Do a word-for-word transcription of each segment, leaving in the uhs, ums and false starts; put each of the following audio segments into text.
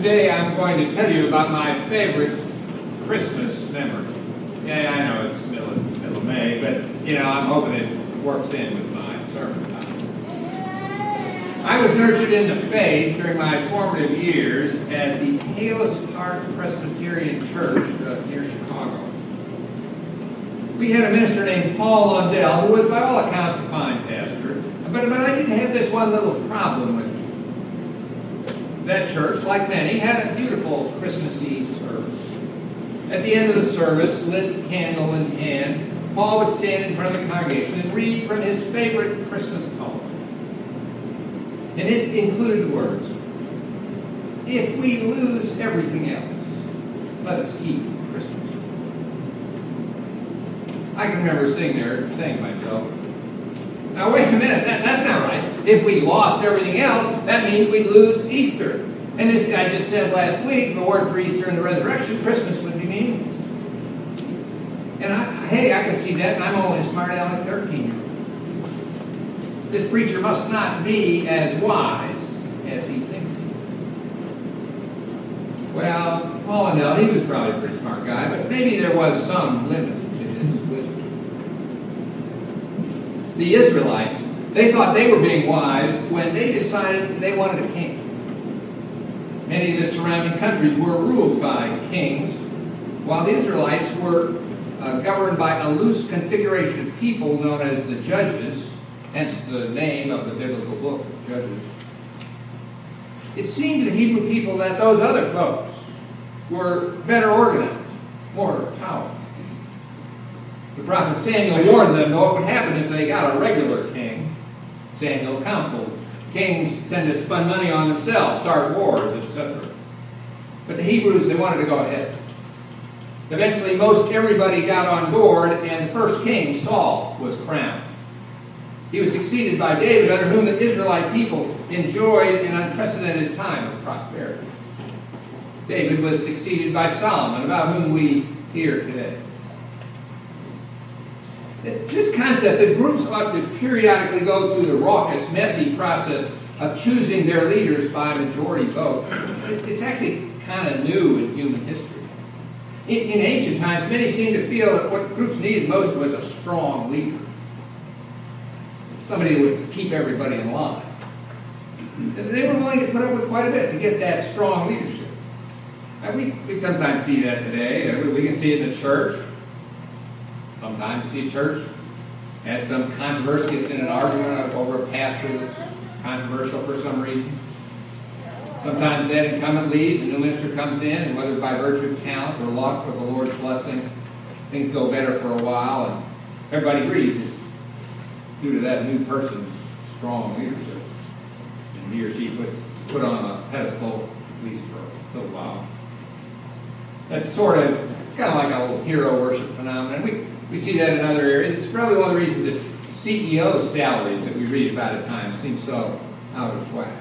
Today I'm going to tell you about my favorite Christmas memory. Yeah, I know it's middle of, middle of May, but, you know, I'm hoping it works in with my sermon time. I was nurtured into faith during my formative years at the Palos Park Presbyterian Church uh, near Chicago. We had a minister named Paul Lundell, who was by all accounts a fine pastor, but, but I did have this one little problem with him. That church, like many, had a beautiful Christmas Eve service. At the end of the service, lit candle in hand, Paul would stand in front of the congregation and read from his favorite Christmas poem. And it included the words, "If we lose everything else, let us keep Christmas." I can remember sitting there saying to myself, now wait a minute, that, that's not right. If we lost everything else, that means we lose Easter. And this guy just said last week, the word for Easter and the resurrection, Christmas would be meaningless. And I, hey, I can see that, and I'm only a smart aleck thirteen-year-old. This preacher must not be as wise as he thinks he is. Well, Paul Lundell, he was probably a pretty smart guy, but maybe there was some limit to his wisdom. The Israelites, they thought they were being wise when they decided they wanted a king. Many of the surrounding countries were ruled by kings, while the Israelites were uh, governed by a loose configuration of people known as the judges, hence the name of the biblical book, Judges. It seemed to the Hebrew people that those other folks were better organized, more powerful. The prophet Samuel warned them what would happen if they got a regular king. Samuel counseled. Kings tend to spend money on themselves, start wars, et cetera. But the Hebrews, they wanted to go ahead. Eventually, most everybody got on board, and the first king, Saul, was crowned. He was succeeded by David, under whom the Israelite people enjoyed an unprecedented time of prosperity. David was succeeded by Solomon, about whom we hear today. This concept that groups ought to periodically go through the raucous, messy process of choosing their leaders by majority vote, it's actually kind of new in human history. In, in ancient times, many seemed to feel that what groups needed most was a strong leader. Somebody who would keep everybody in line. They were willing to put up with quite a bit to get that strong leadership. Now, we, we sometimes see that today. We can see it in the church. Sometimes you see a church has some controversy, gets in an argument over a pastor that's controversial for some reason. Sometimes that incumbent leaves, a new minister comes in, and whether by virtue of talent or luck or the Lord's blessing, things go better for a while, and everybody agrees it's due to that new person's strong leadership. And he or she puts put on a pedestal, at least for a little while. That's sort of, it's kind of like a little hero worship phenomenon. We We see that in other areas. It's probably one of the reasons that C E O salaries that we read about at times seem so out of whack.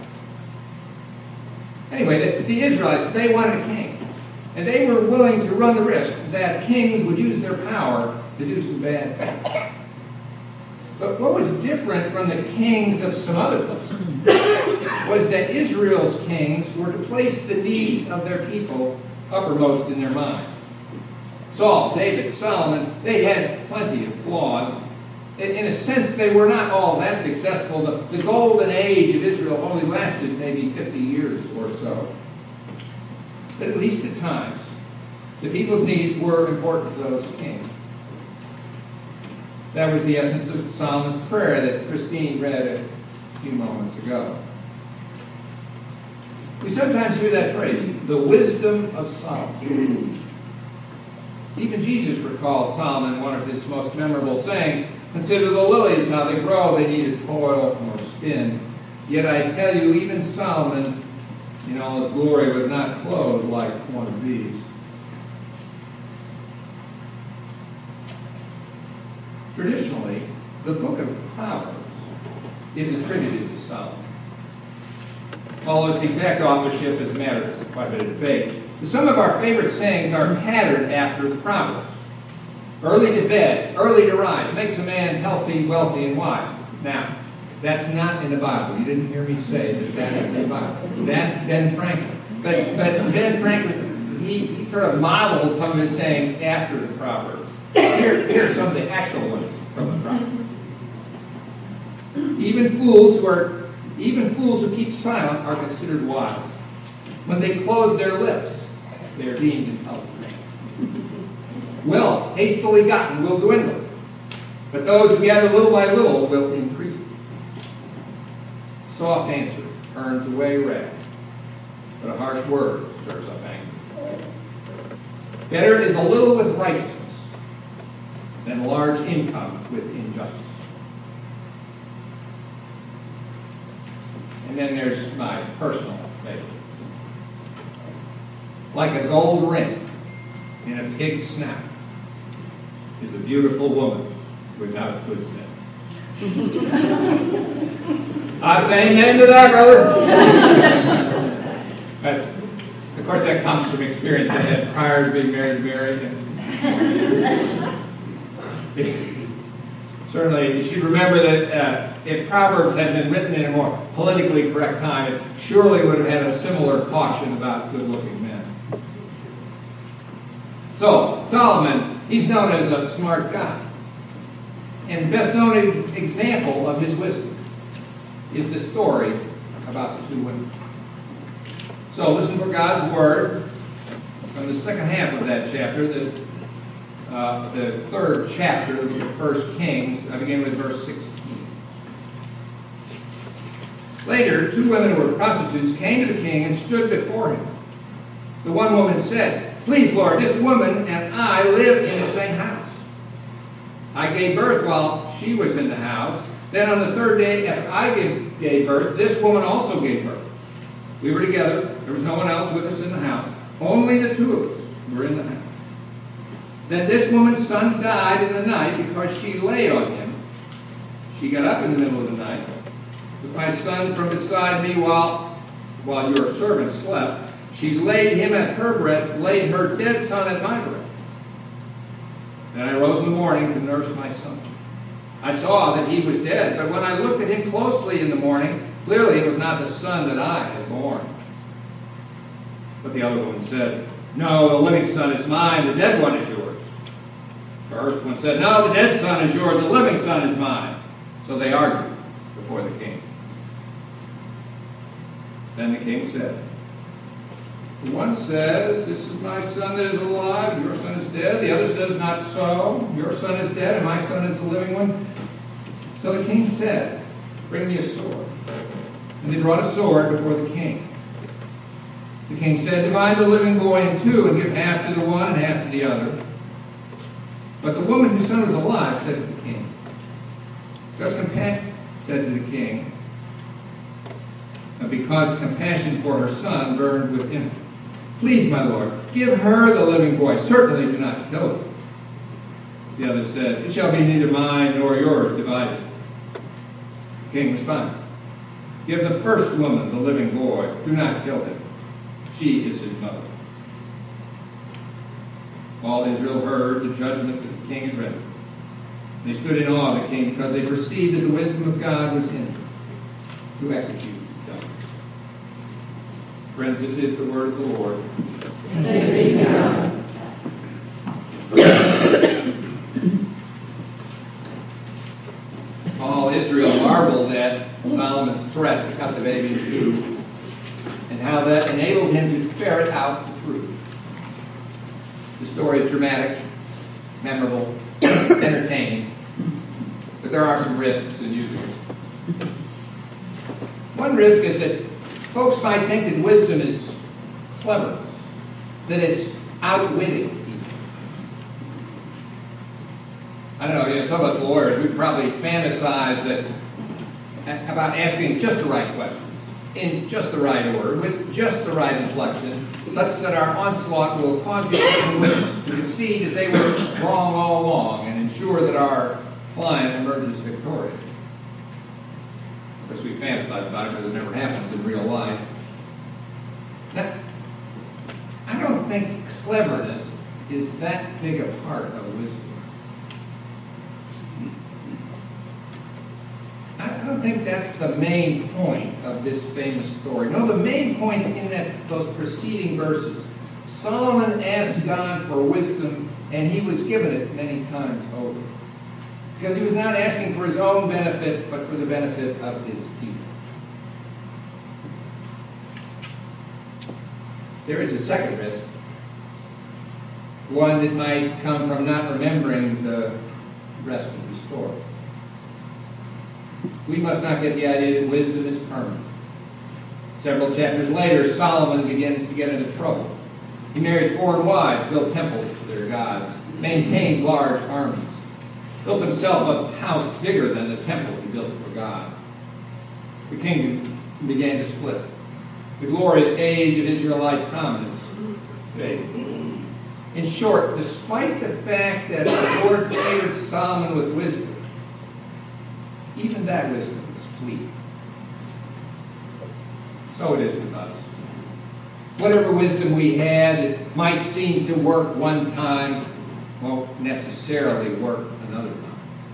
Anyway, the, the Israelites, they wanted a king. And they were willing to run the risk that kings would use their power to do some bad things. But what was different from the kings of some other places was that Israel's kings were to place the needs of their people uppermost in their minds. Saul, David, Solomon, they had plenty of flaws. In a sense, they were not all that successful. The, the golden age of Israel only lasted maybe fifty years or so. But at least at times, the people's needs were important to those kings. That was the essence of Solomon's prayer that Christine read a few moments ago. We sometimes hear that phrase, the wisdom of Solomon. Even Jesus recalled Solomon, one of his most memorable sayings, "Consider the lilies, how they grow, they neither toil nor spin. Yet I tell you, even Solomon, in all his glory, was not clothed like one of these." Traditionally, the book of Proverbs is attributed to Solomon. Although its exact authorship is a matter of quite a bit of debate. Some of our favorite sayings are patterned after the Proverbs. Early to bed, early to rise, makes a man healthy, wealthy, and wise. Now, That's not in the Bible. You didn't hear me say that that's in the Bible. That's Ben Franklin. But, but Ben Franklin, he, he sort of modeled some of his sayings after the Proverbs. Here, here are some of the actual ones from the Proverbs. Even fools who are, even fools who keep silent are considered wise. When they close their lips, they are deemed intelligent. Wealth hastily gotten will dwindle, but those who gather little by little will increase. Soft answer earns away wrath, but a harsh word stirs up anger. Better is a little with righteousness than a large income with injustice. And then there's my personal favorite. Like a gold ring in a pig's snout is a beautiful woman without a good sin. I say amen to that, brother. But, of course, that comes from experience I had prior to being married to Mary. And certainly, you should remember that uh, if Proverbs had been written in a more politically correct time, it surely would have had a similar caution about good-looking men. So, Solomon, he's known as a smart guy. And the best known example of his wisdom is the story about the two women. So listen for God's word from the second half of that chapter, the, uh, the third chapter of the First Kings. I begin with verse sixteen. Later, two women who were prostitutes came to the king and stood before him. The one woman said, "Please, Lord, this woman and I live in the same house. I gave birth while she was in the house. Then on the third day after I gave, gave birth, this woman also gave birth. We were together. There was no one else with us in the house. Only the two of us were in the house. Then this woman's son died in the night because she lay on him. She got up in the middle of the night, took my son from beside me while, while your servant slept. She laid him at her breast, laid her dead son at my breast. Then I rose in the morning to nurse my son. I saw that he was dead, but when I looked at him closely in the morning, clearly it was not the son that I had born." But the other woman said, "No, the living son is mine, the dead one is yours." The first one said, "No, the dead son is yours, the living son is mine." So they argued before the king. Then the king said, "The one says, 'This is my son that is alive, your son is dead.' The other says, 'Not so, your son is dead, and my son is the living one.' So the king said, 'Bring me a sword.' And they brought a sword before the king. The king said, 'Divide the living boy in two, and give half to the one and half to the other.' But the woman whose son was alive said to the king, Because compa- said to the king, because compassion for her son burned within her, 'Please, my lord, give her the living boy. Certainly do not kill him.' The other said, 'It shall be neither mine nor yours divided.' The king responded, 'Give the first woman the living boy. Do not kill him. She is his mother.' All Israel heard the judgment that the king had rendered. They stood in awe of the king because they perceived that the wisdom of God was in him to execute justice. Friends, this is the word of the Lord. Thanks be to God. All Israel marveled at Solomon's threat to cut the baby in two, and how that enabled him to ferret out the truth. The story is dramatic, memorable, entertaining, but there are some risks in using it. One risk is that folks might think that wisdom is cleverness, that it's outwitting people. I don't know, you know, some of us lawyers, we probably fantasize that about asking just the right questions, in just the right order, with just the right inflection, such that our onslaught will cause the opposing witness to concede that they were wrong all along and ensure that our client emerges victorious. Of course, we fantasize about it because it never happens in real life. Now, I don't think cleverness is that big a part of wisdom. I don't think that's the main point of this famous story. No, the main point's in that those preceding verses. Solomon asked God for wisdom, and he was given it many times over. Because he was not asking for his own benefit, but for the benefit of his people. There is a second risk. One that might come from not remembering the rest of the story. We must not get the idea that wisdom is permanent. Several chapters later, Solomon begins to get into trouble. He married foreign wives, built temples to their gods, maintained large armies, built himself a house bigger than the temple he built for God. The kingdom began to split. The glorious age of Israelite prominence faded. In short, despite the fact that the Lord favored Solomon with wisdom, even that wisdom was fleeting. So it is with us. Whatever wisdom we had, it might seem to work one time, won't necessarily work another time.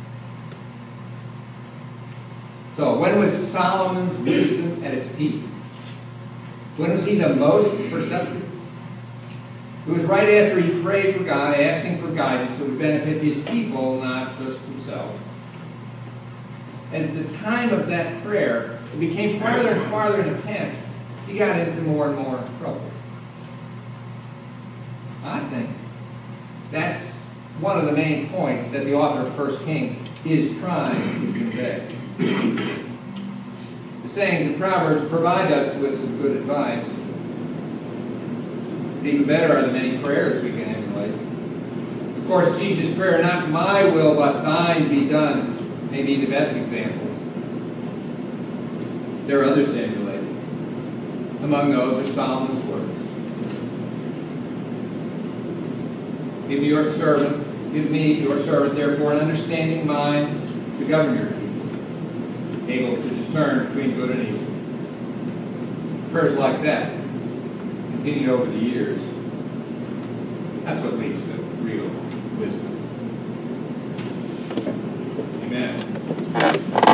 So when was Solomon's wisdom at its peak? When was he the most perceptive? It was right after he prayed for God, asking for guidance that would benefit his people, not just himself. As the time of that prayer it became farther and farther in the past, he got into more and more trouble. I think that's one of the main points that the author of First Kings is trying to convey. The sayings of Proverbs provide us with some good advice. Even better are the many prayers we can emulate. Of course, Jesus' prayer, "Not my will, but thine be done," may be the best example. There are others to emulate. Among those are Solomon's words. Give me your servant, give me, your servant, therefore, an understanding mind to govern your people, able to discern between good and evil. Prayers like that continue over the years. That's what leads to real wisdom. Amen.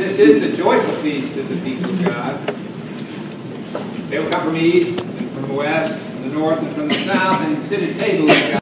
This is the joyful feast of the people of God. They will come from the east and from the west, from the north and from the south, and sit at table with God.